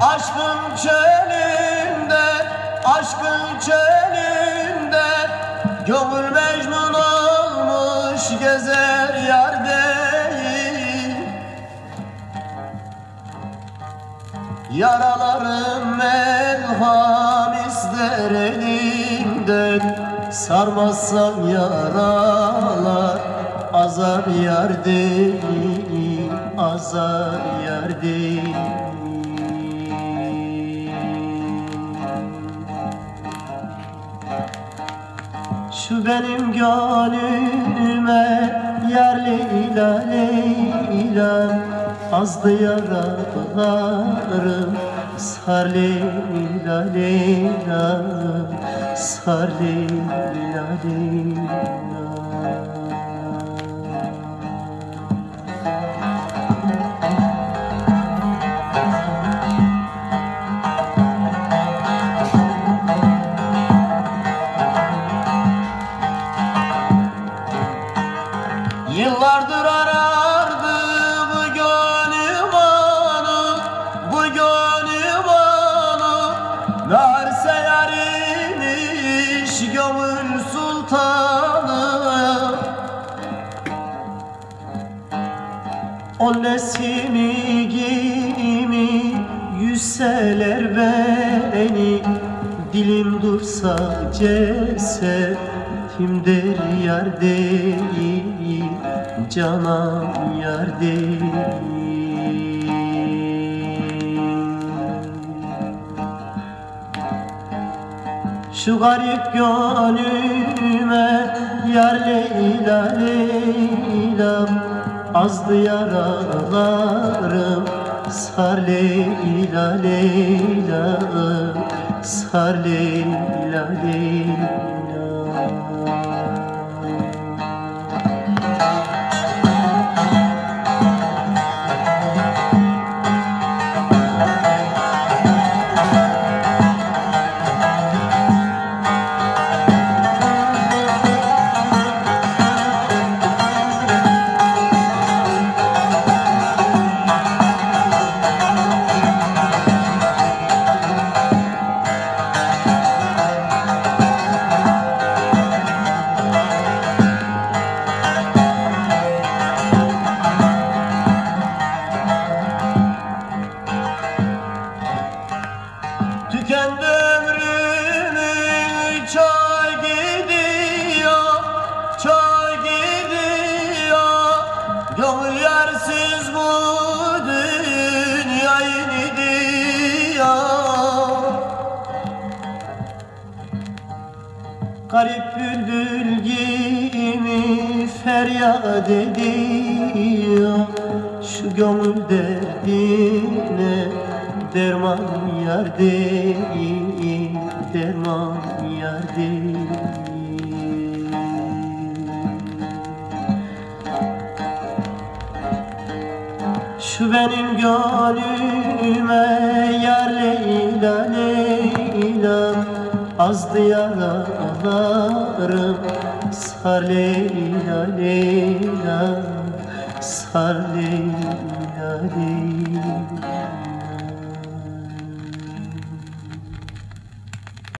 Aşkın çölünde, aşkın çölünde gönül mecnun olmuş gezer yar değil. Yaralarım merham ister elinden, sarmazsam yaralar azar yar değil, azar yar değil. Şu benim gönlüme yar Leyla Leyla, azdı yaralarım sar Leyla Leyla, sar Leyla Leyla. Yıllardır arardı bu gönlüm onu, bu gönlüm onu. Meğerse yarıymış gönül sultanı. O nesimi giyimi yüzseler beni, dilim dursa cesetimdir yar değil, canan yar değil. Şu garip gönlüme yar Leyla Leyla, azdı yaralarım sar Leyla Leyla, sar Leyla Leyla. Tükendi ömrümün çay gidiyor, çay gidiyor. Gönül yersiz bu dünyayı gidiyor. Garip bülbül gibi feryat ediyor. Şu gönül derdine derman yar değil, derman yar değil. Şu benim gönlüme yar Leyla Leyla, azdı yaralarım sar Leyla Leyla, sar Leyla Leyla.